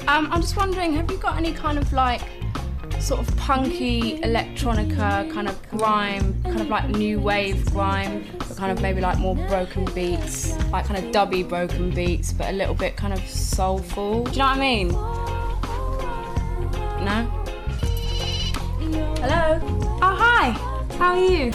I'm just wondering, have you got any kind of like sort of punky electronica kind of grime, kind of like new wave grime, but kind of maybe like more broken beats, like kind of dubby broken beats, but a little bit kind of soulful? Do you know what I mean? No? Hello? Oh, hi! How are you?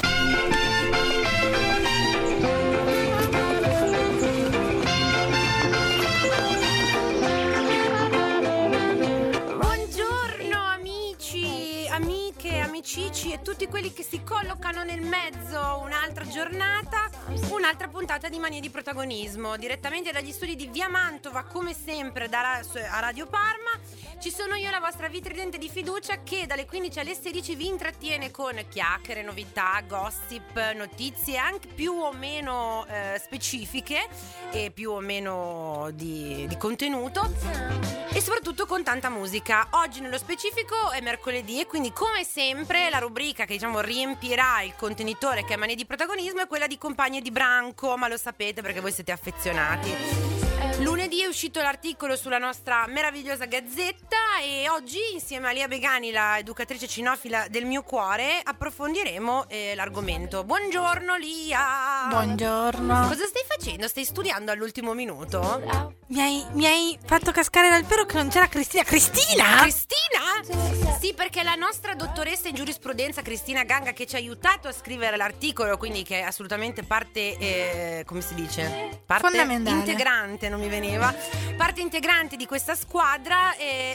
Amici e tutti quelli che si collocano nel mezzo, un'altra giornata, un'altra puntata di Manie di Protagonismo, direttamente dagli studi di Via Mantova, come sempre a Radio Parma. Ci sono io, la vostra vitridente di fiducia, che dalle 15 alle 16 vi intrattiene con chiacchiere, novità, gossip, notizie anche più o meno specifiche e più o meno di contenuto, e soprattutto con tanta musica. Oggi nello specifico è mercoledì e quindi, come sempre, la rubrica che diciamo riempirà il contenitore, che è Manie di Protagonismo, è quella di Compagne di Branco, ma lo sapete perché voi siete affezionati. Lunedì è uscito l'articolo sulla nostra meravigliosa gazzetta e oggi, insieme a Lia Begani, la educatrice cinofila del mio cuore, approfondiremo l'argomento. Buongiorno Lia! Buongiorno. Cosa stai facendo? Stai studiando all'ultimo minuto? Mi hai fatto cascare dal pero che non c'era Cristina. Cristina? Cristina? Sì, perché la nostra dottoressa in giurisprudenza Cristina Ganga, che ci ha aiutato a scrivere l'articolo, quindi che è assolutamente parte, come si dice? Parte fondamentale. Integrante, non mi veniva. Parte integrante di questa squadra,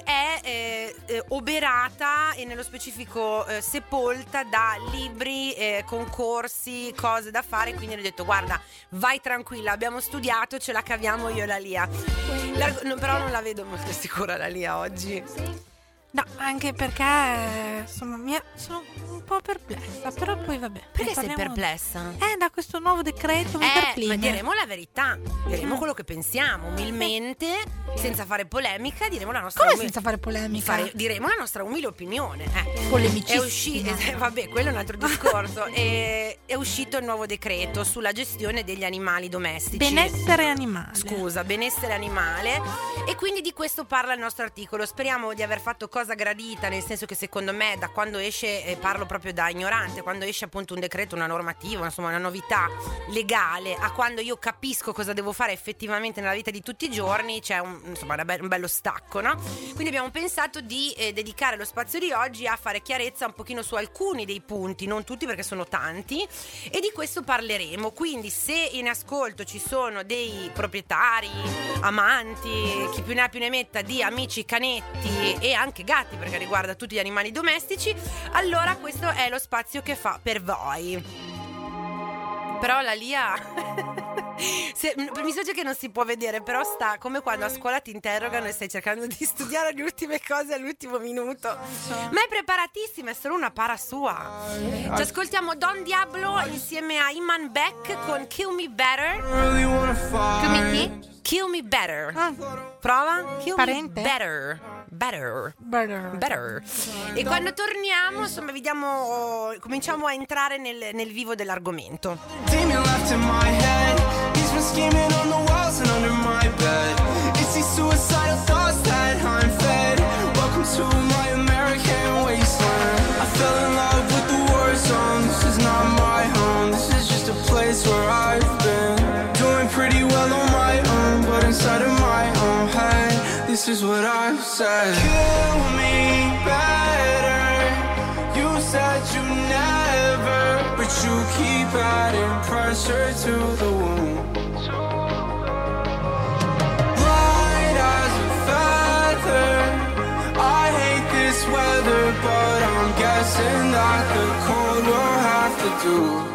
è oberata e nello specifico sepolta da libri, concorsi, cose da fare, quindi ho detto: guarda, vai tranquilla, abbiamo studiato, ce la caviamo io e la Lia. Però non la vedo molto sicura la Lia oggi. No, anche perché sono un po' perplessa, però poi vabbè. Perché sei perplessa? Da questo nuovo decreto mi perplime. Ma diremo la verità, diremo quello che pensiamo, umilmente, senza fare polemica, diremo la nostra senza fare polemica? Diremo la nostra umile opinione. Polemicissima. Vabbè, quello è un altro discorso. È uscito il nuovo decreto sulla gestione degli animali domestici. Benessere animale. Scusa, benessere animale. E quindi di questo parla il nostro articolo. Speriamo di aver fatto cosa gradita, nel senso che secondo me da quando esce, parlo proprio da ignorante, quando esce appunto un decreto, una normativa, insomma una novità legale, a quando io capisco cosa devo fare effettivamente nella vita di tutti i giorni, c'è un bello stacco, no? Quindi abbiamo pensato di dedicare lo spazio di oggi a fare chiarezza un pochino su alcuni dei punti, non tutti perché sono tanti, e di questo parleremo. Quindi se in ascolto ci sono dei proprietari, amanti, chi più ne ha più ne metta, di amici canetti e anche gatti, perché riguarda tutti gli animali domestici, allora questo è lo spazio che fa per voi. Però la Lia mi so che non si può vedere, però sta come quando a scuola ti interrogano e stai cercando di studiare le ultime cose all'ultimo minuto. Ma è preparatissima, è solo una para sua. Ci ascoltiamo Don Diablo insieme a Iman Beck con Kill Me Better. Come chi? Kill Me Better. Prova? Kill Parente? Me Better. E quando torniamo, insomma, cominciamo a entrare nel vivo dell'argomento. Scheming on the walls and under my bed. It's these suicidal thoughts that I'm fed. Welcome to my American wasteland. I fell in love with the war zone. This is not my home. This is just a place where I've been. Doing pretty well on my own, but inside of my own head, this is what I've said. Kill me better. You said you never, but you keep adding pressure to the wound. I hate this weather, but I'm guessing that the cold will have to do.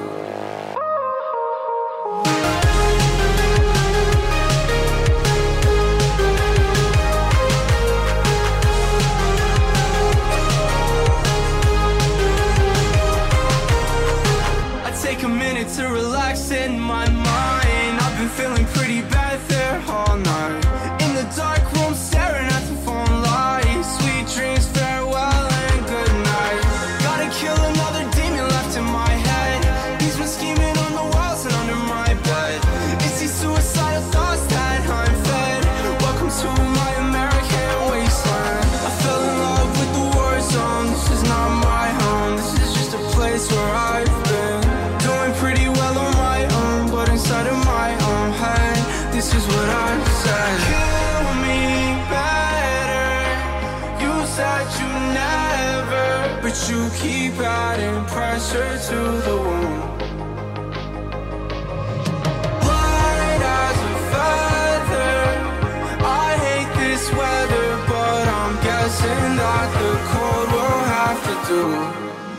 I take a minute to relax in my mind. I've been feeling pretty bad there all night. In the dark room staring at the phone lights. Sweet dreams, farewell and good night. Gotta kill another demon left in my head. but you keep adding pressure to the wound. Light as a feather, I hate this weather, but I'm guessing that the cold will have to do.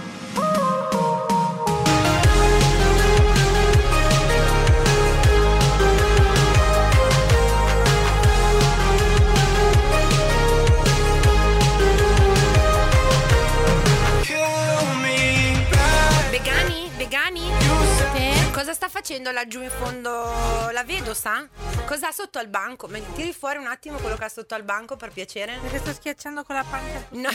Cosa sta facendo laggiù in fondo? La vedo, sa? Cosa ha sotto al banco? Tiri fuori un attimo quello che ha sotto al banco, per piacere. Perché sto schiacciando con la pancia. No.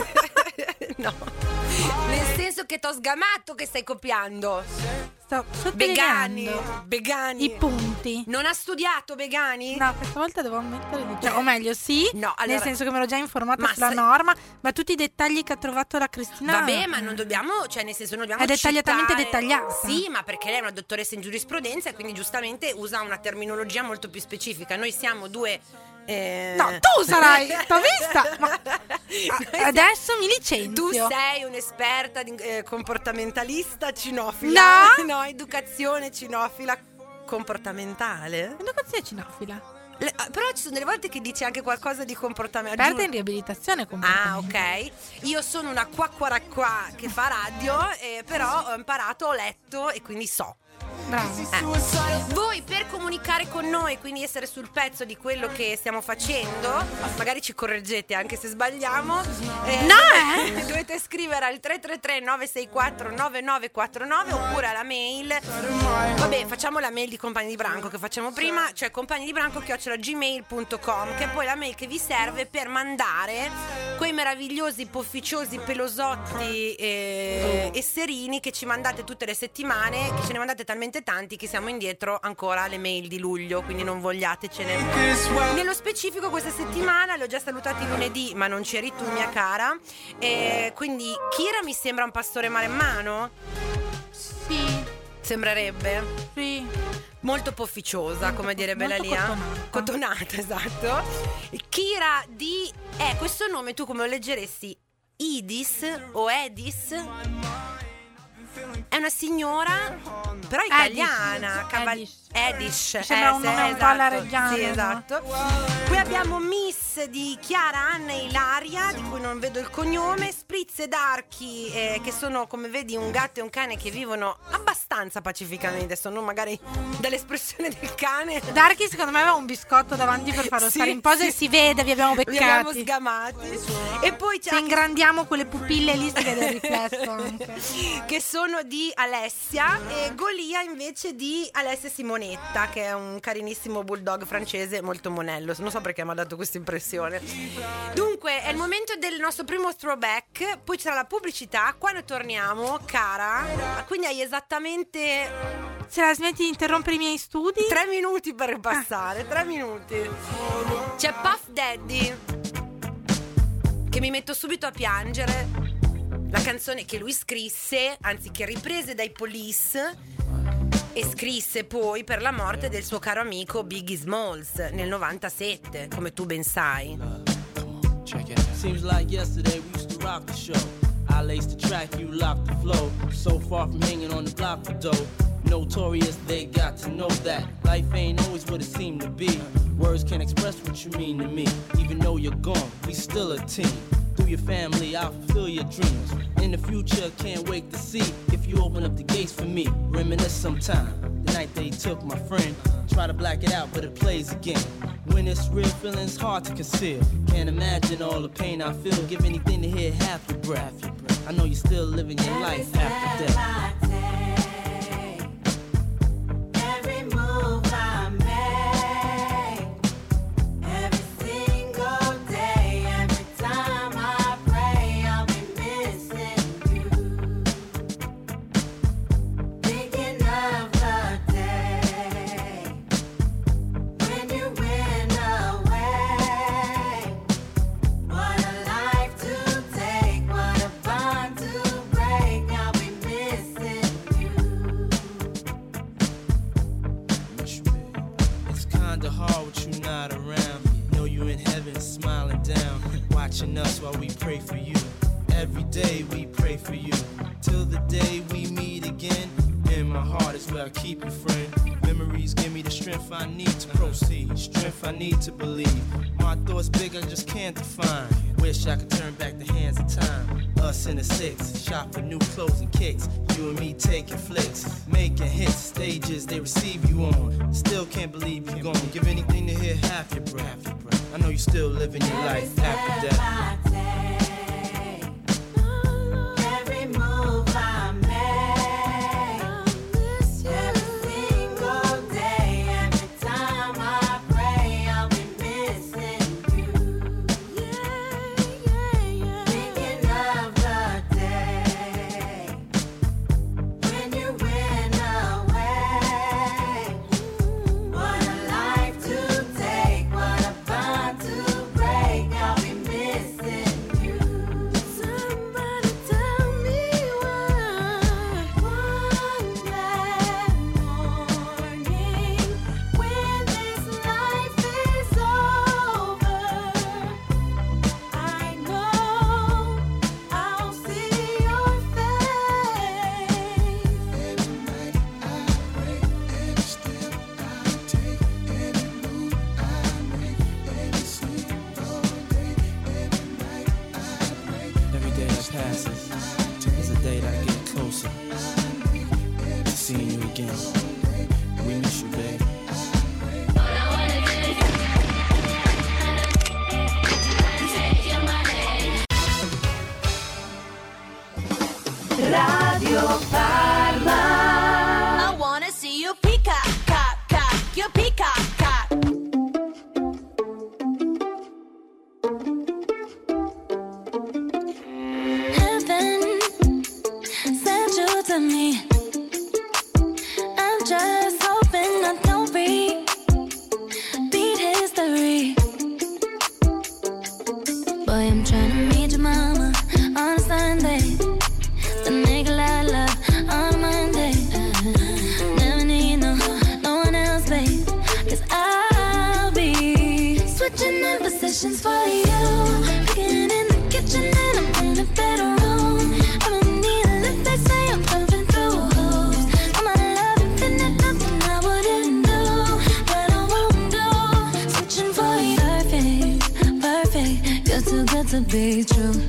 No. Nel senso che t'ho sgamato che stai copiando. Sto sottolineando Begani. i punti. Non ha studiato Begani? No, questa volta devo ammettere di o meglio sì, no, allora, nel senso che me l'ho già informata sulla norma, ma tutti i dettagli che ha trovato la Cristina. Vabbè, ma non dobbiamo, cioè nel senso non dobbiamo è dettagliatamente dettagliata. Sì, ma perché lei è una dottoressa in giurisprudenza e quindi giustamente usa una terminologia molto più specifica. Noi siamo due no, tu sarai, t'ho vista, ma adesso mi licenzio. Tu sei un'esperta di comportamentalista cinofila. No, educazione cinofila comportamentale. Educazione cinofila. Però ci sono delle volte che dici anche qualcosa di comportamento. Esperta in riabilitazione comportamentale. Ah, ok. Io sono una qua che fa radio, però ho imparato, ho letto e quindi so. Bravo. Voi per comunicare con noi, quindi essere sul pezzo di quello che stiamo facendo, magari ci correggete anche se sbagliamo. Dovete scrivere al 333 964 9949 oppure alla mail. Vabbè, facciamo la mail di Compagni di Branco che facciamo prima, cioè compagnidibranco@gmail.com, che è poi la mail che vi serve per mandare quei meravigliosi pofficiosi pelosotti e serini che ci mandate tutte le settimane, che ce ne mandate talmente tanti che siamo indietro ancora alle mail di luglio, quindi non vogliatecene. Nello specifico questa settimana li ho già salutati lunedì, ma non c'eri tu, mia cara, quindi Kira mi sembra un pastore maremmano? Sì. Sembrerebbe? Sì. Molto pofficiosa, come direbbe la Lia. Cotonata, esatto. Kira di questo nome tu come lo leggeresti? Idis o Edis? È una signora, però italiana. Edish. Sembra un nome un po' alla reggiana. Sì, esatto. Qui abbiamo Miss di Chiara, Anna e Ilaria, di cui non vedo il cognome. Spritz e Darky, che sono, come vedi, un gatto e un cane che vivono abbastanza pacificamente. Sono magari dall'espressione del cane. Darky secondo me aveva un biscotto davanti per farlo stare in posa e si vede, vi abbiamo beccati. Li abbiamo sgamati. E poi c'è, se ingrandiamo quelle pupille lì si vede il riflesso anche. Che sono di Alessia, e Golia invece di Alessia Simonetta, che è un carinissimo bulldog francese molto monello. Non so perché mi ha dato questa impressione. Dunque è il momento del nostro primo throwback, poi c'era la pubblicità. Quando torniamo, cara, quindi hai esattamente, se la smetti di interrompere i miei studi, 3 minuti per ripassare. 3 minuti. C'è Puff Daddy, che mi metto subito a piangere. La canzone che lui scrisse, anzi che riprese dai Police, e scrisse poi per la morte del suo caro amico Biggie Smalls nel 97, come tu ben sai. Seems like yesterday we used to rock the show. I laced the track, you locked the flow. So far from hanging on the block for dough. Notorious, they got to know that life ain't always what it seemed to be. Words can't express what you mean to me. Even though you're gone, we still a team. Through your family, I'll fulfill your dreams. In the future, can't wait to see if you open up the gates for me. Reminisce sometime, the night they took my friend. Try to black it out, but it plays again. When it's real, feeling's hard to conceal. Can't imagine all the pain I feel. Give anything to hear half your breath. I know you're still living your life after death. Watching us while we pray for you. every day we pray for you. Till the day we meet again. In my heart is where I keep you, friend. Memories give me the strength I need to proceed. Strength I need to believe. My thoughts big, I just can't define. Wish I could turn back the hands of time. Us in the six, shop for new clothes and kicks. You and me taking flicks, making hits, stages they receive you on. Still can't believe you're gone. Give anything to hear half your breath. I know you still living your life after death. Radio Parma. I wanna see you peacock, cock, cock, your peacock, cock. Heaven sent you to me. I'm just hoping I don't beat history. Boy, I'm trying to meet your mama on a Sunday. To make a lot of love on a Monday. Never need no one else, babe. 'Cause I'll be switching in positions for you. Picking in the kitchen and I'm in the bedroom. I don't need a lift, they say I'm jumping through hoops. I'm out of love, infinite, nothing I wouldn't do, that I won't do. Switching for you, perfect, perfect. You're too good to be true.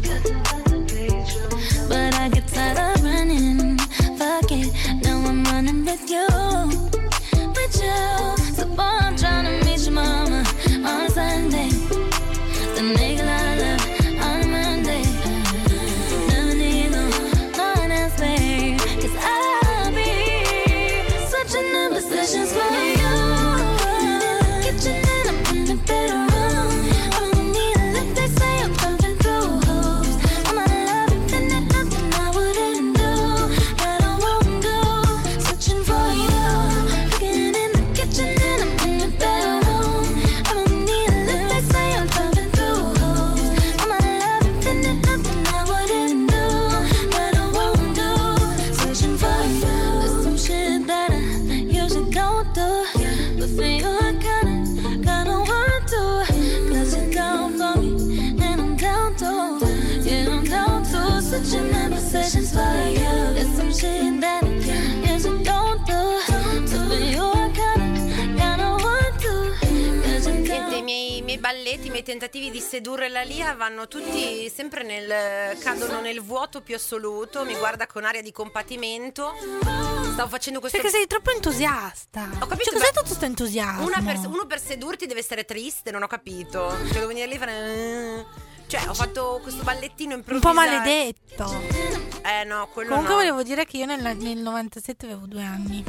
But I get tired of running, fuck it, now I'm running with you, with you. So boy, I'm trying to meet your mama on a Sunday. Then make a lot of love on a Monday. Never need no one else, babe. 'Cause I'll be switching in positions for you. In the kitchen and I'm in the bedroom. I don't need a lift, they say I'm jumping through hoops. I'm out of love, infinite, nothing I wouldn't do, that I won't do. Switching for you. Cooking in the kitchen and I'm in the bedroom. I don't need a lift, they say I'm jumping through hoops. I'm out of love, infinite, nothing I wouldn't do, that I won't do. Switching for you. There's some shit that I usually don't do, but for you I kinda want to. 'Cause you're down for me and I'm down to, yeah, I'm down to. Switching in positions for you. There's some shit that I usually don't do, but for you I kinda want to. 'Cause you're Niente, down. i miei balletti, i miei tentativi di sedurre la Lia vanno tutti sempre cadono nel vuoto più assoluto. Mi guarda con aria di compatimento. Stavo facendo questo. Perché sei troppo entusiasta. Ho capito, Cioè, cos'è ma- tutto sto entusiasmo? Uno per sedurti deve essere triste, non ho capito. Cioè, devo venire lì e fare. Cioè, ho fatto questo ballettino Un improvvisato. po' maledetto. No, quello Comunque no. volevo dire che io nel 97 avevo 2 anni.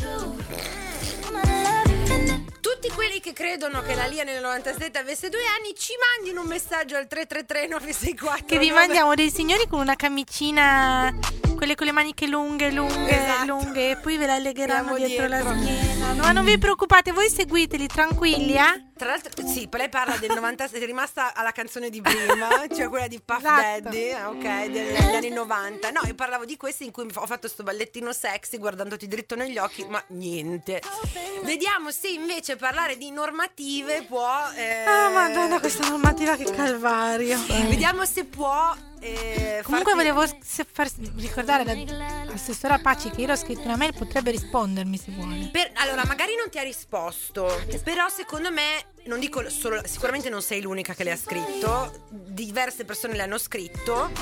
Tutti quelli che credono che la Lia nel 97 avesse 2 anni, ci mandino un messaggio al 333 964. Che vi mandiamo dei signori con una camicina, quelle con le maniche lunghe, Esatto. lunghe, e poi ve la legheranno Andiamo dietro la dietro. schiena. No, ma non vi preoccupate, voi seguiteli tranquilli, Tra l'altro, sì, poi lei parla del 96, è rimasta alla canzone di prima, cioè quella di Puff Esatto. Daddy, ok, degli anni 90. No, io parlavo di questi in cui ho fatto sto ballettino sexy guardandoti dritto negli occhi, ma niente. Vediamo se invece parlare di normative può... Madonna, questa normativa, che calvario. Vediamo se può... Comunque farti- volevo ricordare all'assessora Paci che io l'ho scritto una mail, potrebbe rispondermi se vuole. Allora, magari non ti ha risposto, però secondo me, non dico solo, sicuramente non sei l'unica che le ha scritto, diverse persone le hanno scritto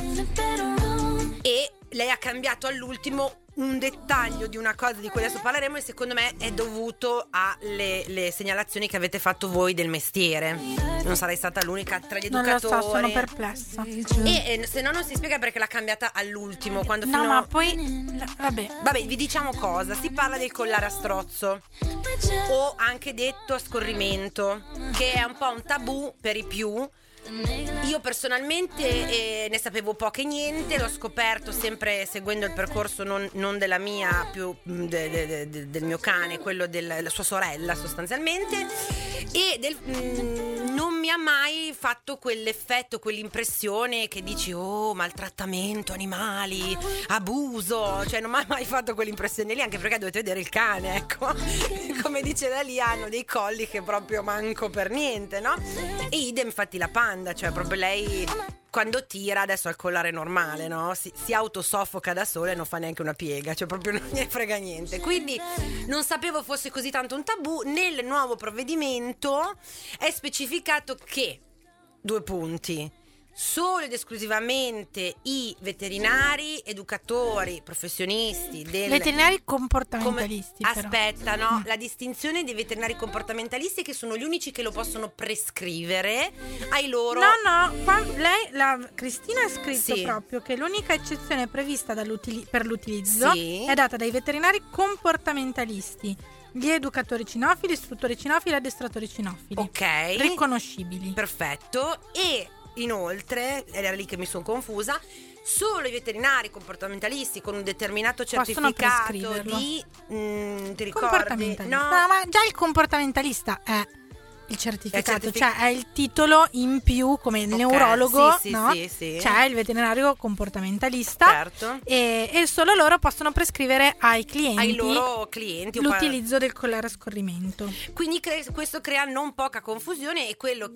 e lei ha cambiato all'ultimo un dettaglio di una cosa di cui adesso parleremo e secondo me è dovuto alle segnalazioni che avete fatto voi del mestiere. Non sarai stata l'unica tra gli Non lo educatori. so, sono perplessa. E se no non si spiega perché l'ha cambiata all'ultimo, quando No, fino ma poi vabbè. Vabbè, vi diciamo cosa, si parla del collare a strozzo o anche detto a scorrimento, che è un po' un tabù per i più. Io personalmente ne sapevo poco e niente, l'ho scoperto sempre seguendo il percorso non della mia, più del mio cane, quello della sua sorella sostanzialmente, e non mi ha mai fatto quell'effetto, quell'impressione che dici oh, maltrattamento animali, abuso, cioè non mi ha mai fatto quell'impressione lì, anche perché dovete vedere il cane, ecco. Come dice da lì, hanno dei colli che proprio manco per niente, no? E idem infatti la Panda, cioè proprio lei quando tira adesso ha il collare normale, no? Si autosoffoca da sola e non fa neanche una piega, cioè proprio non gliene frega niente. Quindi non sapevo fosse così tanto un tabù. Nel nuovo provvedimento è specificato che 2 punti: solo ed esclusivamente i veterinari, educatori, professionisti Veterinari comportamentalisti. però. Aspetta, no? La distinzione dei veterinari comportamentalisti, che sono gli unici che lo possono prescrivere ai loro... No, qua la Cristina ha scritto Sì. proprio che l'unica eccezione prevista per l'utilizzo Sì. è data dai veterinari comportamentalisti, gli educatori cinofili, istruttori cinofili, addestratori cinofili. Ok. Riconoscibili. Perfetto. E inoltre, era lì che mi sono confusa, solo i veterinari comportamentalisti con un determinato Possono certificato prescriverlo. di... ti ricordi? Comportamentalista. No, No, ma già il comportamentalista è il certificato, certific- cioè è il titolo in più, come il Ok, neurologo, sì, no? sì. C'è il veterinario comportamentalista, Certo. e solo loro possono prescrivere ai clienti Ai loro clienti. l'utilizzo del collare a scorrimento. Quindi questo crea non poca confusione, e quello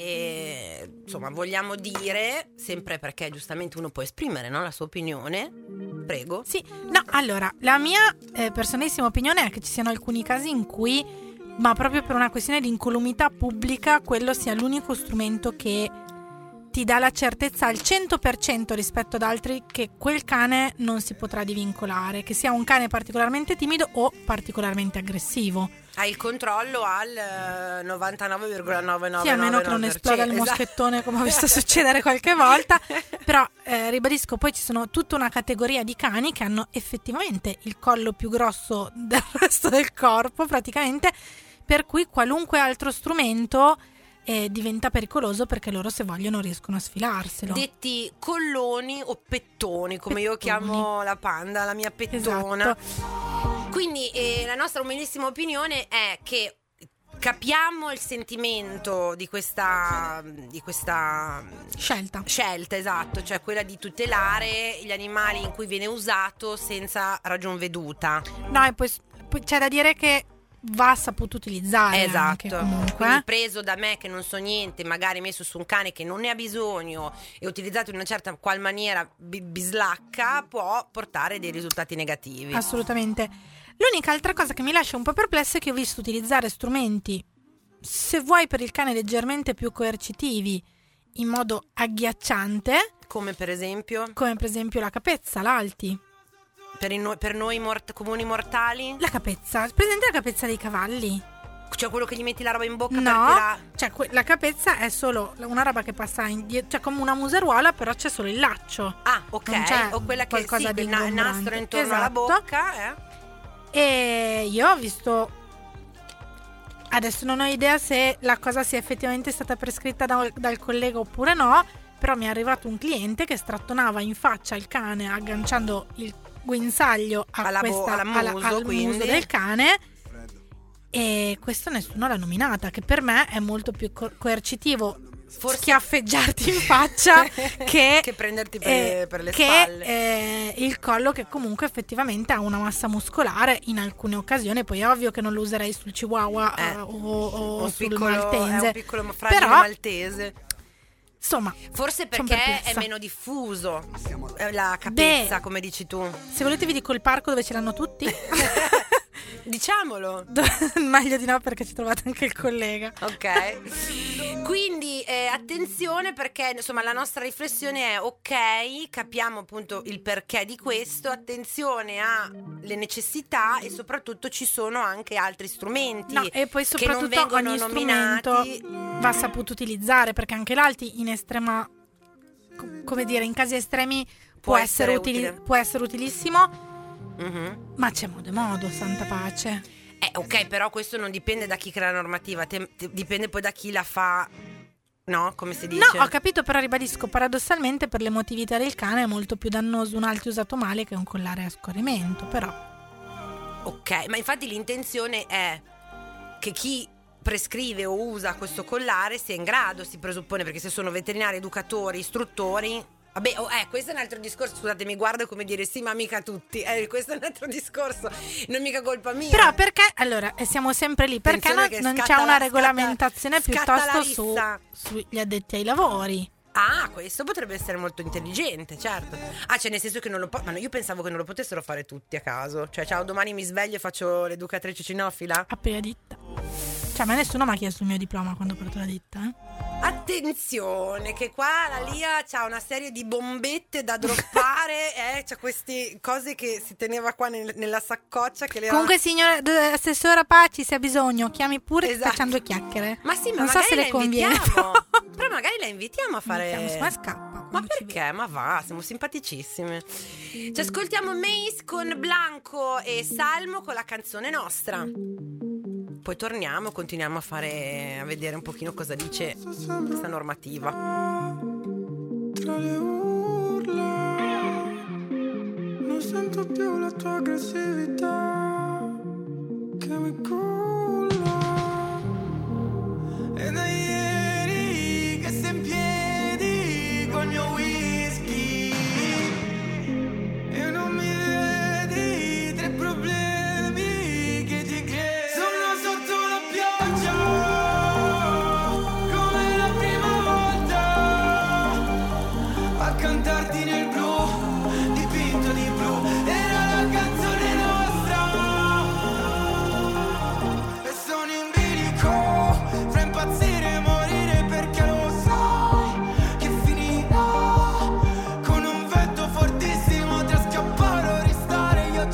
che insomma vogliamo dire, sempre perché giustamente uno può esprimere, no, la sua opinione, prego. Sì, no, allora, la mia personalissima opinione è che ci siano alcuni casi in cui, ma proprio per una questione di incolumità pubblica, quello sia l'unico strumento che ti dà la certezza al 100% rispetto ad altri che quel cane non si potrà divincolare, che sia un cane particolarmente timido o particolarmente aggressivo. Hai il controllo al 99,999%. Sì, almeno che non esploda il moschettone, come ho visto succedere qualche volta. Però ribadisco, poi ci sono tutta una categoria di cani che hanno effettivamente il collo più grosso del resto del corpo, praticamente, per cui qualunque altro strumento diventa pericoloso, perché loro, se vogliono, riescono a sfilarselo. Detti colloni o pettoni, come io chiamo la Panda, la mia pettona. Esatto. Quindi la nostra umilissima opinione è che capiamo il sentimento di questa Scelta. esatto, cioè quella di tutelare gli animali in cui viene usato senza ragion veduta. No, e poi c'è da dire che va saputo utilizzare anche, Esatto. comunque. Quindi preso da me che non so niente, magari messo su un cane che non ne ha bisogno e utilizzato in una certa qual maniera bislacca, può portare dei risultati negativi. Assolutamente. L'unica altra cosa che mi lascia un po' perplessa è che ho visto utilizzare strumenti, se vuoi per il cane, leggermente più coercitivi, in modo agghiacciante, Come per esempio come per esempio la capezza, l'alti. per noi comuni mortali? La capezza, presente la capezza dei cavalli? Cioè quello che gli metti la roba in bocca per No, tirare? cioè la capezza è solo una roba che passa indietro, cioè come una museruola, però c'è solo il laccio. Ah, Non c'è ok. O quella che qualcosa sì, di il nastro ingombrante. intorno alla Esatto. bocca, E io ho visto, adesso non ho idea se la cosa sia effettivamente stata prescritta dal collega oppure no, però mi è arrivato un cliente che strattonava in faccia il cane agganciando il guinzaglio al muso, al muso quindi. del cane, e questo nessuno l'ha nominata, che per me è molto più coercitivo Forse schiaffeggiarti in faccia che prenderti per le spalle. Il collo, che comunque effettivamente ha una massa muscolare in alcune occasioni. Poi è ovvio che non lo userei sul chihuahua o sul piccolo, maltese, è un piccolo fragile però, maltese. Insomma, forse son perché è perplessa. meno diffuso la capezza, come dici tu. Se volete vi dico il parco dove ce l'hanno tutti. Diciamolo. Meglio di no, perché ci trovate anche il collega. Ok. Quindi attenzione, perché insomma la nostra riflessione è: ok, capiamo appunto il perché di questo, attenzione alle necessità, e soprattutto ci sono anche altri strumenti. No, e poi che non soprattutto vengono ogni nominati. strumento va saputo utilizzare, perché anche l'alti in estrema, come dire, in casi estremi può essere utile. può essere utilissimo. Mhm. Ma c'è modo e modo, santa pace. Ok, però questo non dipende da chi crea la normativa, dipende poi da chi la fa, no? Come si dice? No, ho capito, però ribadisco, paradossalmente per l'emotività del cane è molto più dannoso un alti usato male che un collare a scorrimento, però. Ok, ma infatti l'intenzione è che chi prescrive o usa questo collare sia in grado, si presuppone, perché se sono veterinari, educatori, istruttori. Vabbè, questo è un altro discorso, scusate, mi guardo come dire sì, ma mica tutti. Questo è un altro discorso, non mica colpa mia. Però perché, allora, siamo sempre lì, perché Attenzione non che c'è scatta una la- regolamentazione scatta la piuttosto rissa. sugli addetti ai lavori? Questo potrebbe essere molto intelligente, certo. Cioè nel senso che non lo ma no, io pensavo che non lo potessero fare tutti a caso. Cioè, ciao, domani mi sveglio e faccio l'educatrice cinofila. Apri la ditta. Cioè, a me nessuno mi ha chiesto il mio diploma quando ho aperto la ditta, Attenzione che qua la Lia c'ha una serie di bombette da droppare, c'ha queste cose che si teneva qua nella saccoccia che le Comunque, signora assessora Paci, se ha bisogno, chiami pure, che Esatto. facciamo due chiacchiere. Ma sì, ma non so magari se la le conviene. invitiamo. Però magari la invitiamo a fare. Ma scappa. Ma quando ci perché? Ma va, siamo simpaticissime. Ci ascoltiamo Mace con Blanco e Salmo con la canzone nostra. Poi torniamo, continuiamo a vedere un pochino cosa dice questa normativa. Tra le urla non sento più la tua aggressività che mi culla. E da ieri che sei in piedi col mio whisky e non mi vedi, tre problemi che ti crei. Sono sotto la pioggia come la prima volta, a cantarti nel blu, dipinto di blu, era la canzone nostra. E sono in bilico, fra impazzire e morire, perché lo sai che finirà con un vento fortissimo tra scappare o restare. Io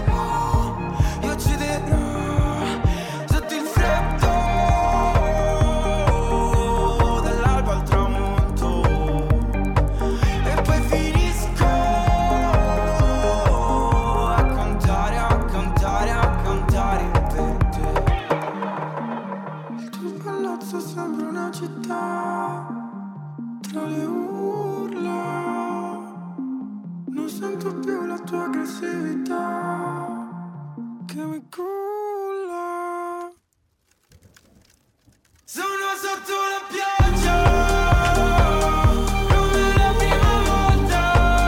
cederò sotto il freddo dall'alba al tramonto, e poi finisco a cantare per te. Il tuo palazzo sembra una città tra le urla, non sento più la tua aggressività che mi culla. Sono sotto la pioggia come la prima volta,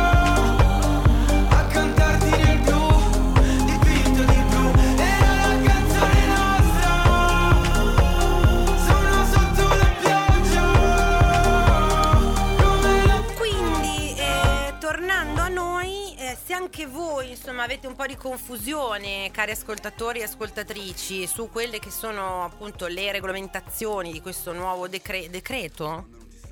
a cantarti nel blu, dipinto di blu, era la canzone nostra. Sono sotto la pioggia come la. Quindi, tornando a noi, se anche voi insomma avete un po' di confusione, cari ascoltatori e ascoltatrici, su quelle che sono appunto le regolamentazioni di questo nuovo decreto?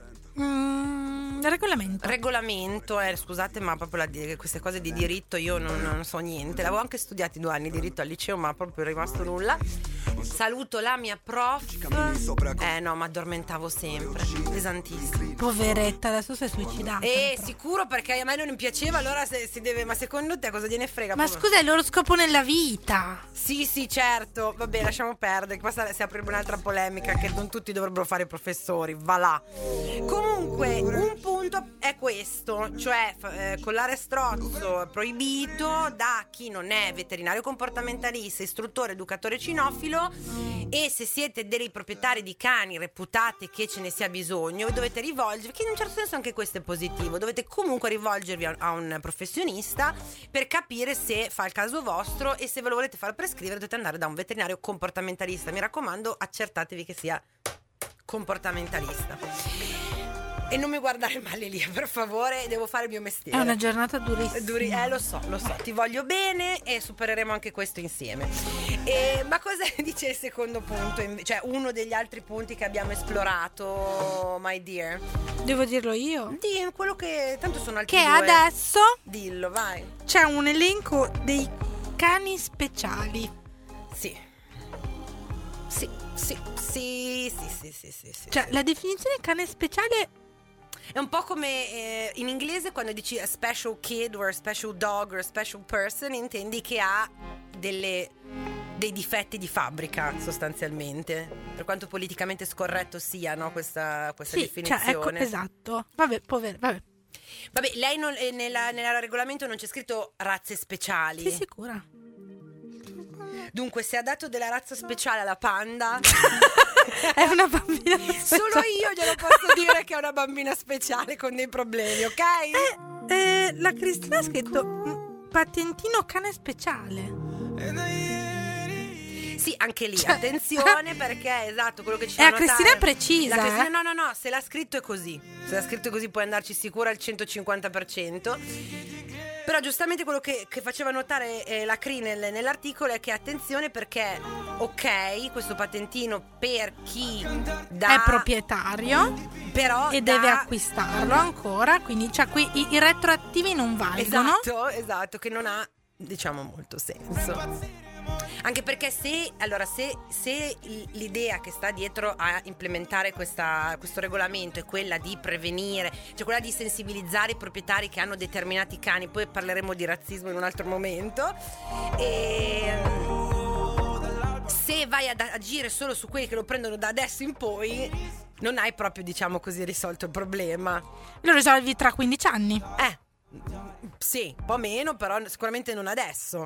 Regolamento, scusate, ma proprio queste cose di diritto io non so niente. L'avevo anche studiati 2 anni diritto al liceo, ma proprio è rimasto nulla. Saluto la mia prof. No, ma addormentavo sempre, pesantissimo. Poveretta, adesso si è suicidata. Sicuro, perché a me non mi piaceva, allora se si deve. Ma secondo te cosa gliene frega? Ma scusa, è il loro scopo nella vita. Sì, certo. Vabbè, lasciamo perdere, che poi si apre un'altra polemica, che non tutti dovrebbero fare professori. Va là. Comunque, un punto punto è questo, cioè collare a strozzo proibito da chi non è veterinario comportamentalista, istruttore, educatore cinofilo, e se siete dei proprietari di cani reputate che ce ne sia bisogno, dovete rivolgervi, che in un certo senso anche questo è positivo, dovete comunque rivolgervi a un professionista per capire se fa il caso vostro, e se ve lo volete far prescrivere dovete andare da un veterinario comportamentalista. Mi raccomando, accertatevi che sia comportamentalista. E non mi guardare male lì, per favore, devo fare il mio mestiere. È una giornata durissima. Lo so, ti voglio bene e supereremo anche questo insieme. Ma cosa dice il secondo punto? Cioè, uno degli altri punti che abbiamo esplorato, my dear. Devo dirlo io? Di quello che tanto sono altri che due. Adesso dillo, vai. C'è un elenco dei cani speciali. Sì. Cioè, la definizione cane speciale è un po' come in inglese quando dici a special kid or a special dog or a special person, intendi che ha dei difetti di fabbrica, sostanzialmente, per quanto politicamente scorretto sia, no, questa definizione. Cioè, ecco, esatto. Vabbè. Vabbè, lei nel regolamento non c'è scritto razze speciali. Sei sicura? Dunque, se ha dato della razza speciale alla panda è una bambina speciale. Solo io glielo posso dire che è una bambina speciale con dei problemi, ok? La Cristina ha scritto patentino cane speciale. Sì, anche lì, attenzione, perché esatto, quello che ci fa notare. La Cristina è precisa. No, se l'ha scritto è così. Se l'ha scritto così puoi andarci sicura al 150%. Però giustamente quello che faceva notare la CRI nell'articolo è che attenzione, perché ok, questo patentino per chi è proprietario, però deve acquistarlo ancora, quindi cioè, qui i retroattivi non valgono. Esatto, che non ha, diciamo, molto senso. Anche perché se l'idea che sta dietro a implementare questo regolamento è quella di prevenire, cioè quella di sensibilizzare i proprietari che hanno determinati cani, poi parleremo di razzismo in un altro momento, e se vai ad agire solo su quelli che lo prendono da adesso in poi, non hai proprio, diciamo così, risolto il problema. Lo risolvi tra 15 anni. Sì, un po' meno, però sicuramente non adesso.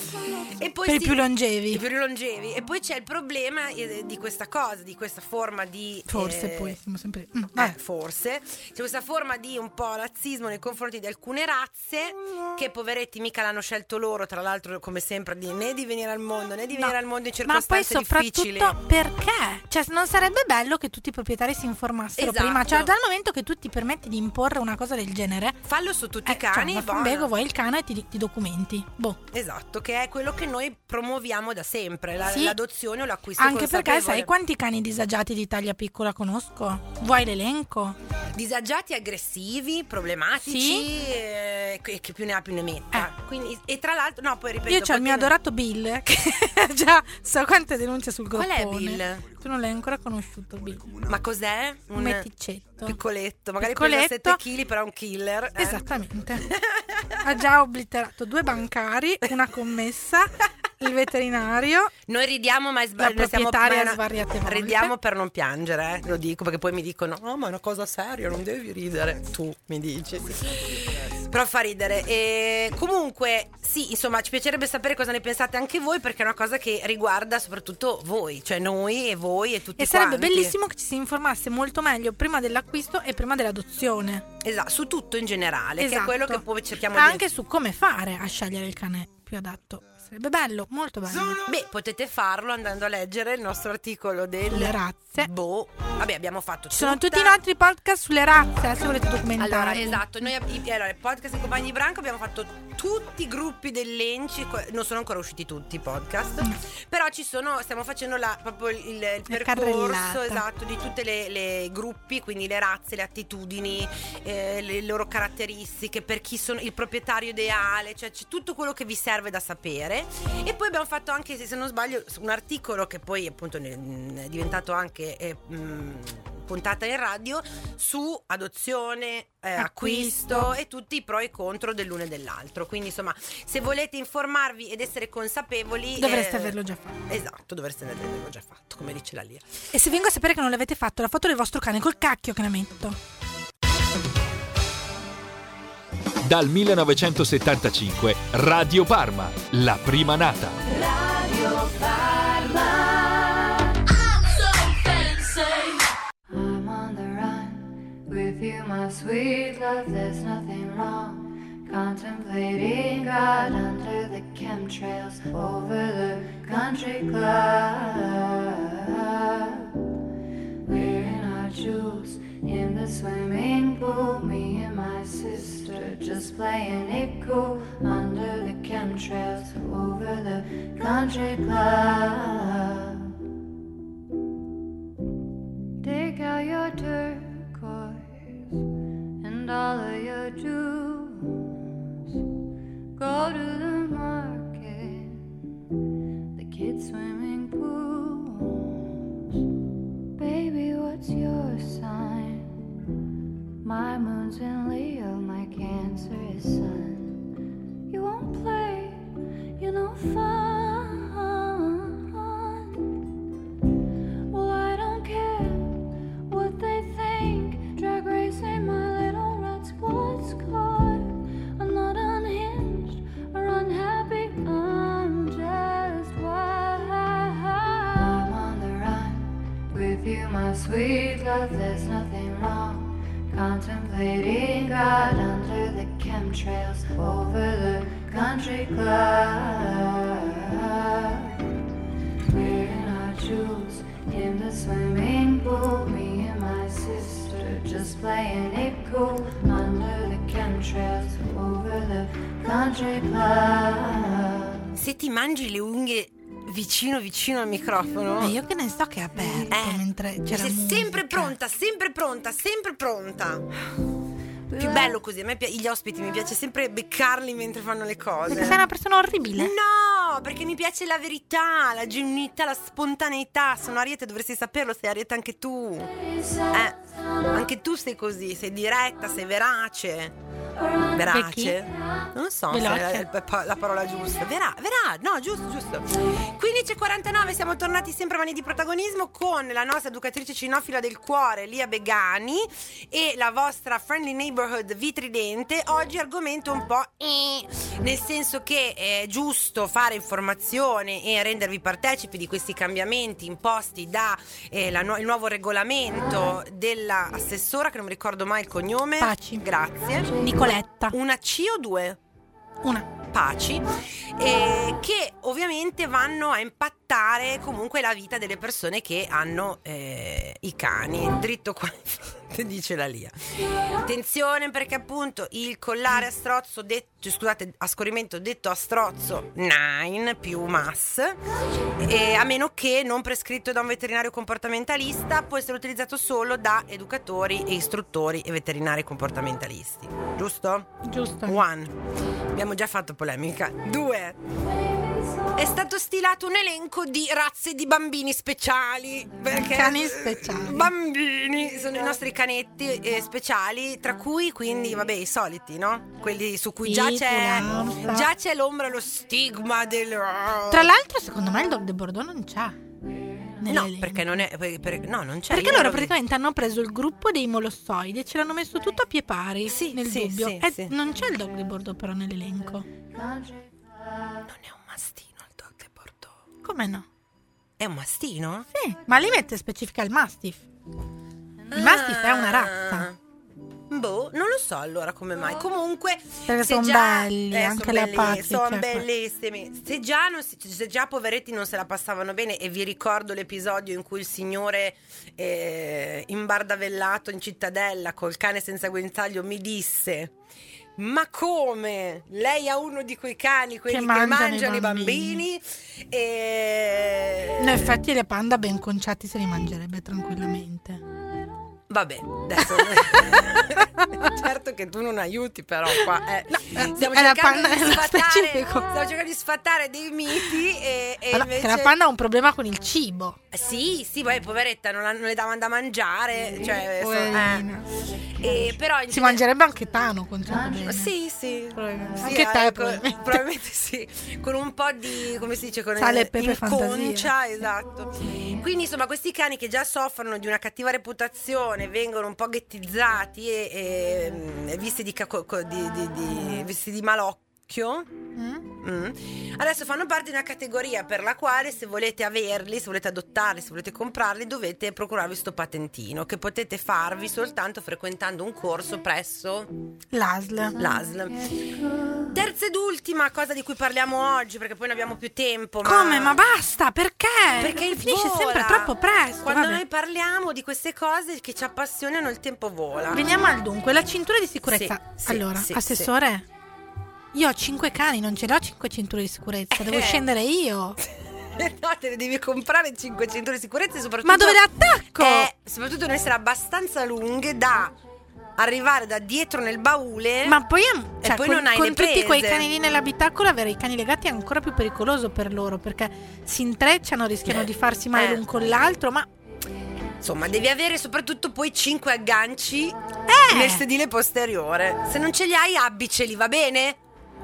E poi per i più longevi. E poi c'è il problema di questa cosa, di questa forma di... Forse poi siamo sempre... forse. C'è questa forma di un po' razzismo nei confronti di alcune razze che, poveretti, mica l'hanno scelto loro, tra l'altro, come sempre, né di venire al mondo, né di venire al mondo in circostanze difficili. Ma poi soprattutto perché? Cioè, non sarebbe bello che tutti i proprietari si informassero prima? Cioè, dal momento che tu ti permetti di imporre una cosa del genere, fallo su tutti i cani. Vuoi il cane e ti documenti. Esatto, che è quello che noi promuoviamo da sempre, l'adozione o l'acquisto anche consapevole. Perché sai quanti cani disagiati di taglia piccola conosco? Vuoi l'elenco? Disagiati, aggressivi, problematici, che più ne ha più ne metta. Quindi, e tra l'altro, no, poi ripeto, io c'ho il mio adorato Bill, che già so quante denunce sul groppone. Qual è Bill? Tu non l'hai ancora conosciuto, Bill. Ma cos'è? Un meticetto piccoletto, magari pesa 7 kg, però è un killer. Esattamente. Ha già obliterato 2 bancari, una commessa, il veterinario. Noi ridiamo, ma la proprietaria svariate volte. Ridiamo per non piangere, lo dico, perché poi mi dicono: oh, ma è una cosa seria, non devi ridere. Tu mi dici. Però fa ridere. E comunque, sì, insomma, ci piacerebbe sapere cosa ne pensate anche voi, perché è una cosa che riguarda soprattutto voi, cioè noi e voi e tutti quanti. E sarebbe bellissimo che ci si informasse molto meglio prima dell'acquisto e prima dell'adozione. Esatto, su tutto in generale, che è quello che poi cerchiamo anche su come fare a scegliere il cane più adatto. Sarebbe bello, molto bello. Beh, potete farlo andando a leggere il nostro articolo delle razze. Vabbè, abbiamo fatto sono tutti i nostri podcast sulle razze, se volete documentare. Allora, esatto, noi il podcast di Compagni di Branco abbiamo fatto tutti i gruppi dell'Enci, non sono ancora usciti tutti i podcast, però stiamo facendo proprio il percorso, esatto, di tutte le gruppi, quindi le razze, le attitudini, le loro caratteristiche, per chi sono il proprietario ideale, cioè c'è tutto quello che vi serve da sapere. E poi abbiamo fatto anche, se non sbaglio, un articolo che poi appunto è diventato anche puntata in radio su adozione, acquisto e tutti i pro e contro dell'uno e dell'altro. Quindi insomma, se volete informarvi ed essere consapevoli, dovreste averlo già fatto. Esatto, dovreste averlo già fatto, come dice la Lia. E se vengo a sapere che non l'avete fatto, la foto del vostro cane col cacchio che la metto. Dal 1975 Radio Parma, la prima nata. Radio Parma. I'm so fancy. I'm on the run with you, my sweet love. There's nothing wrong. Contemplating God under the chemtrails over the country club. Wearing our jewels in the swimming pool. Me and my sister just playing it cool under the chemtrails over the country club. Take out your turquoise and all of your jewels. Go to the market, the kids' swimming pools. Baby, what's your sign? My moon's in Leo, my Cancer is Sun. You won't play, you know, fun. Well, I don't care what they think. Drag racing my little red sports car. I'm not unhinged or unhappy, I'm just wild. I'm on the run with you, my sweet love. There's nothing wrong. Contemplating God under the chemtrails over the country club. Wearing our jewels in the swimming pool. Me and my sister just playing it cool under the chemtrails over the country club. Se ti mangi le unghie vicino al microfono. Io che ne so che è aperto mentre c'era sei musica. sempre pronta. Più bello così, a me gli ospiti mi piace sempre beccarli mentre fanno le cose. Perché sei una persona orribile? No, perché mi piace la verità, la genuinità, la spontaneità. Sono Ariete, dovresti saperlo, sei Ariete anche tu. Anche tu sei così, sei diretta, sei verace. Verace? Non so se è la parola giusta. No, giusto. 15:49, siamo tornati sempre a Mani di Protagonismo con la nostra educatrice cinofila del cuore, Lia Begani, e la vostra friendly neighborhood Vitridente. Oggi argomento un po' nel senso che è giusto fare informazione e rendervi partecipi di questi cambiamenti imposti da il nuovo regolamento dell'assessora, che non mi ricordo mai il cognome. Paci. Grazie. Nicoletta. Una C o due? Una. Paci, che ovviamente vanno a impattare comunque la vita delle persone che hanno i cani. Dritto qua dice la Lia. Attenzione, perché appunto il collare a strozzo a scorrimento detto a strozzo 9 più MAS, a meno che non prescritto da un veterinario comportamentalista, può essere utilizzato solo da educatori e istruttori e veterinari comportamentalisti. Giusto? Giusto. 1. Abbiamo già fatto polemica. 2. È stato stilato un elenco di razze di bambini speciali. Perché Cani speciali. Bambini sono i nostri canetti speciali, tra cui quindi vabbè i soliti, no? Quelli su cui già c'è l'ombra, lo stigma del. Tra l'altro, secondo me il Dog de Bordeaux non c'ha. No, perché non è. Non c'è. Perché loro praticamente hanno preso il gruppo dei molossoidi e ce l'hanno messo tutto a pie pari nel dubbio. Sì. Non c'è il Dog de Bordeaux però nell'elenco. Non è un mastino il Dog de Bordeaux. Come no? È un mastino? Sì, ma lì mette specifica il Mastiff. Il Mastiff è una razza. Boh, non lo so allora come mai. Comunque perché se sono già, belli, anche le Apache. Sono bellissimi. Se già poveretti non se la passavano bene. E vi ricordo l'episodio in cui il signore imbardavellato in cittadella col cane senza guinzaglio mi disse: ma come? Lei ha uno di quei cani, quelli che mangiano i bambini? In effetti le panda ben conciati se li mangerebbe tranquillamente. Vabbè, adesso certo che tu non aiuti, però qua stiamo cercando di sfatare dei miti e invece che la panda ha un problema con il cibo. Sì, poi poveretta non le davano da mangiare, cioè però si mangerebbe anche Tano con cibo. Sì. Anche te probabilmente sì, con un po' di, come si dice, con sale e pepe concia, esatto. Quindi insomma questi cani che già soffrono di una cattiva reputazione vengono un po' ghettizzati e visti visti di malocchio. Adesso fanno parte di una categoria per la quale, se volete averli, se volete adottarli, se volete comprarli, dovete procurarvi sto patentino, che potete farvi soltanto frequentando un corso presso l'ASL. Terza ed ultima cosa di cui parliamo oggi, perché poi non abbiamo più tempo. Come? Ma basta, perché? Perché finisce vola. sempre troppo presto. Quando vabbè. noi parliamo di queste cose che ci appassionano, il tempo vola. Veniamo al dunque, la cintura di sicurezza. Sì, allora, sì, assessore, io ho 5 cani, non ce l'ho 5 cinture di sicurezza, devo scendere io. No, te ne devi comprare 5 cinture di sicurezza e soprattutto. Ma dove le attacco? Soprattutto devono essere abbastanza lunghe da arrivare da dietro nel baule. Ma poi, e poi con, non hai con le tutti prese. quei cani lì nell'abitacolo, avere i cani legati è ancora più pericoloso per loro, perché si intrecciano, rischiano di farsi male l'un con l'altro, ma insomma, devi avere soprattutto poi 5 agganci nel sedile posteriore. Se non ce li hai, abbiceli, va bene?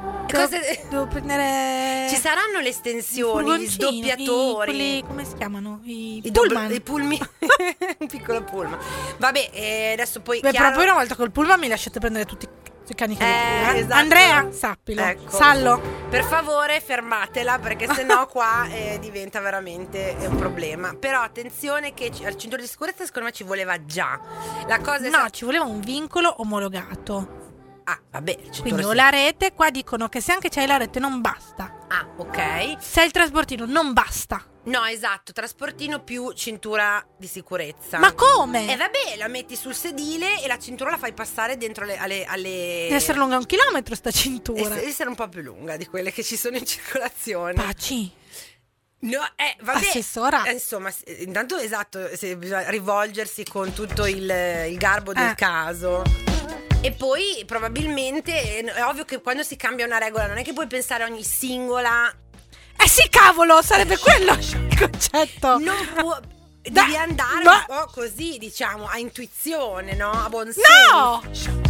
devo prendere. Ci saranno le estensioni, gli sdoppiatori. Quelli, come si chiamano? I pullman. Un piccolo pullman. Vabbè, adesso poi. Beh, però poi una volta col pullman mi lasciate prendere tutti i cani che esatto. Andrea, sappilo. Ecco. Sallo. Per favore, fermatela, perché sennò qua diventa veramente un problema. Però attenzione che al cinturone di sicurezza secondo me ci voleva già. La cosa No, ci voleva un vincolo omologato. Ah, vabbè, quindi o la rete, qua dicono che se anche c'hai la rete non basta. Ah, ok. Se hai il trasportino non basta. No, esatto, trasportino più cintura di sicurezza. Ma come? Vabbè, la metti sul sedile e la cintura la fai passare dentro alle... Deve essere lunga 1 chilometro sta cintura. Deve essere un po' più lunga di quelle che ci sono in circolazione. Paci. No, vabbè. Assessora. Insomma, intanto esatto, bisogna rivolgersi con tutto il garbo del caso. E poi probabilmente è ovvio che quando si cambia una regola non è che puoi pensare a ogni singola. Sì, cavolo, sarebbe quello il concetto. Non può. Devi andare un po' così, diciamo, a intuizione, no? A buon senso. No!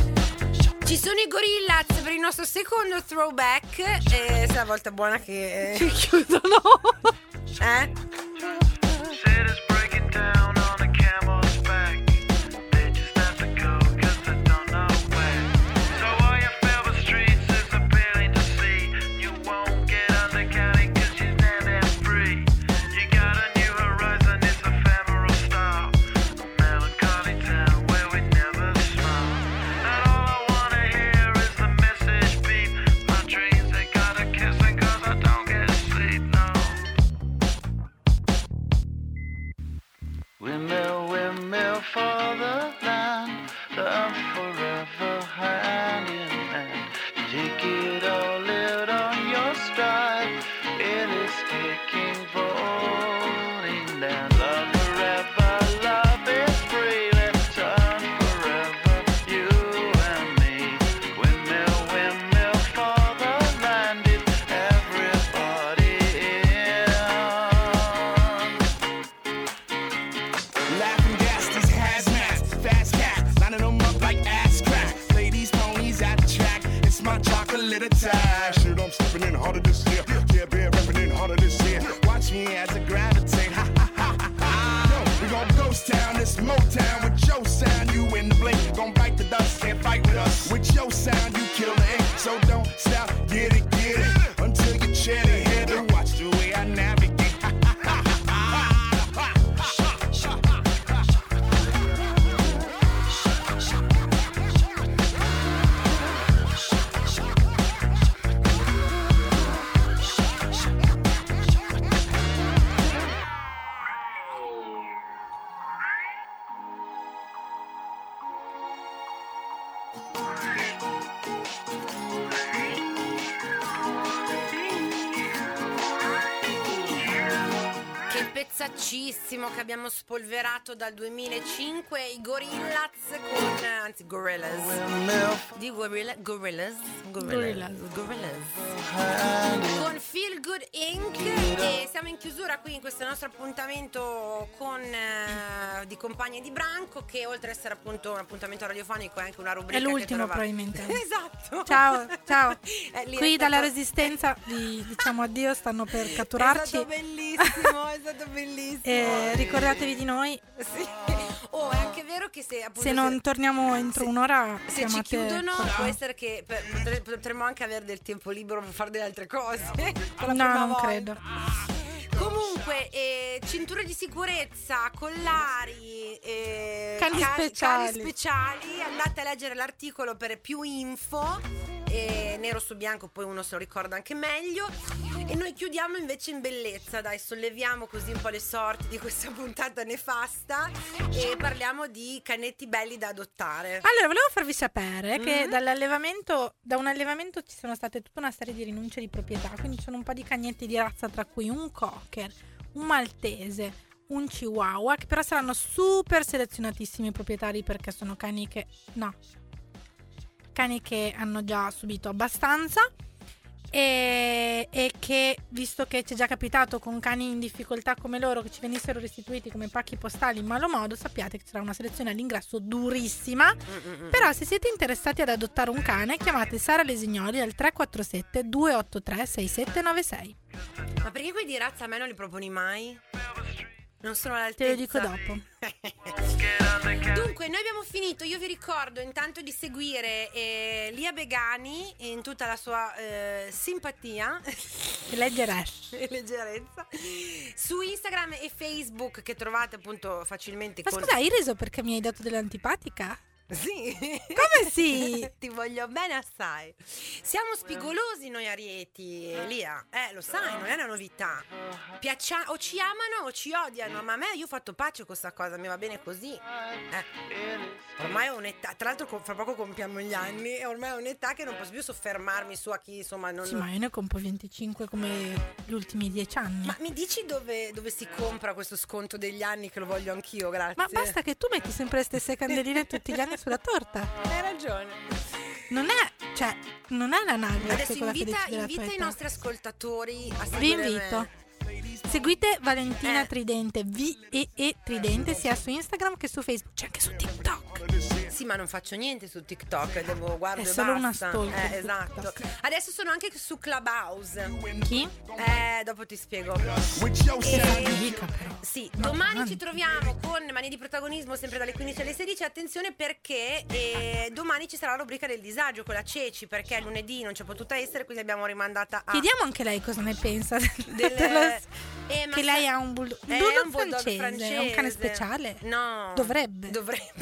Ci sono i Gorillaz per il nostro secondo throwback. E se la volta buona che ci chiudono. Windmill for the land, love forever hand in hand. Take it all, live on your stride. It is taking, falling down. Love forever, love is free. Let's turn forever, you and me. Windmill for the land. It's everybody in. Laughing gas, these hazmats, fast cats, lining them up like ass crack. Play these ponies at the track, it's my chocolate attack. Shit, I'm stepping in harder this year. Yeah, been repping in harder this year. Watch me as I gravitate. Ha ha ha ha ha. Yo, we gon' ghost town, this Motown with your sound. You in the blink, gon' bite the dust, can't fight with us. With your sound, you kill the ink, so don't stop, get it, until you chat it, hit it. Watch the way I navigate. Pezzaccissimo che abbiamo spolverato dal 2005, i Gorillaz con Gorillaz con Feel Good Inc. E siamo in chiusura qui in questo nostro appuntamento con di Compagni di Branco, che oltre ad essere appunto un appuntamento radiofonico è anche una rubrica è l'ultimo che probabilmente. Esatto. Ciao qui dalla stato... Resistenza diciamo addio, stanno per catturarci. È stato bellissimo, è stato bellissimo. Ricordatevi di noi. Sì. Oh, è anche vero che se appunto Se non torniamo entro un'ora, se ci chiamate chiudono qualcuno. può essere che potremmo anche avere del tempo libero per fare delle altre cose. Per la No, prima non volta. credo. Comunque, cinture di sicurezza, collari, Cani speciali. speciali, andate a leggere l'articolo per più info. Nero su bianco, poi uno se lo ricorda anche meglio. E noi chiudiamo invece in bellezza, dai, solleviamo così un po' le sorti di questa puntata nefasta e parliamo di canetti belli da adottare. Allora, volevo farvi sapere che da un allevamento ci sono state tutta una serie di rinunce di proprietà, quindi ci sono un po' di cagnetti di razza, tra cui un cocker, un maltese, un chihuahua, che però saranno super selezionatissimi i proprietari perché sono cani che hanno già subito abbastanza e che, visto che ci è già capitato con cani in difficoltà come loro che ci venissero restituiti come pacchi postali in malo modo, sappiate che ci sarà una selezione all'ingresso durissima. Però se siete interessati ad adottare un cane, chiamate Sara Lesignoli al 347 283 6796. Ma perché quelli di razza a me non li proponi mai? Non sono all'altezza. Te lo dico dopo. Dunque, noi abbiamo finito. Io vi ricordo intanto di seguire Lia Begani in tutta la sua simpatia e leggerezza su Instagram e Facebook, che trovate appunto facilmente. Ma scusa, hai reso perché mi hai dato dell'antipatica? Sì. Come sì? Ti voglio bene assai. Siamo spigolosi noi arieti, Lia. Lo sai, non è una novità. O ci amano o ci odiano. Ma a me, io ho fatto pace con questa cosa, mi va bene così. Ormai ho un'età. Tra l'altro fra poco compiamo gli anni e ormai ho un'età che non posso più soffermarmi su a chi insomma non. Sì, ma io ne compro 25 come gli ultimi 10 anni. Ma mi dici dove si compra questo sconto degli anni, che lo voglio anch'io, grazie. Ma basta che tu metti sempre le stesse candeline tutti gli anni sulla torta. Hai ragione. Non è l'anagrafe. Adesso quella che invita decide la tua i età. nostri ascoltatori a Vi seguire invito. me. Seguite Valentina Tridente, VEE Tridente, sia su Instagram che su Facebook, c'è anche su TikTok. Sì, ma non faccio niente su TikTok, devo guardare. È solo una basta. stalker su Esatto. TikTok. Adesso sono anche su Clubhouse. Chi? Dopo ti spiego. Dica, però. Sì, domani ci troviamo con Mani di Protagonismo, sempre dalle 15 alle 16. Attenzione perché domani ci sarà la rubrica del disagio con la Ceci, perché lunedì non c'è potuta essere, quindi abbiamo rimandata a. Chiediamo anche lei cosa ne pensa che lei ha un bulldog, francese, è un cane speciale? No. Dovrebbe.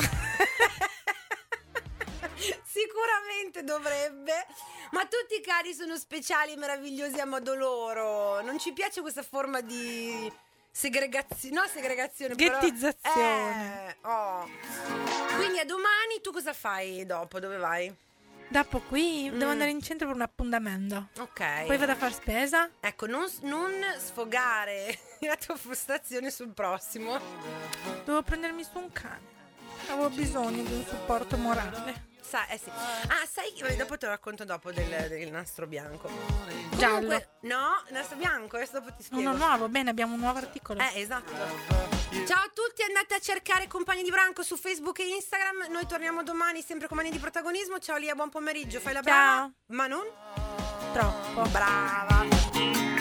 Sicuramente dovrebbe, ma tutti i cani sono speciali e meravigliosi a modo loro. Non ci piace questa forma di segregazione, ghettizzazione. Quindi a domani. Tu cosa fai dopo? Dove vai? Dopo qui devo andare in centro per un appuntamento. Ok. Poi vado a far spesa. Ecco, non sfogare la tua frustrazione sul prossimo. Devo prendermi su un cane. Avevo bisogno di un supporto morale. Sì. Sai, dopo te lo racconto dopo del nastro bianco. Giallo. Comunque, no, nastro bianco, adesso dopo ti spiego. Uno nuovo, bene, abbiamo un nuovo articolo. Esatto. Ciao a tutti, andate a cercare Compagni di Branco su Facebook e Instagram. Noi torniamo domani sempre con Mani di Protagonismo. Ciao Lia, buon pomeriggio. Fai la brava, ma non troppo brava.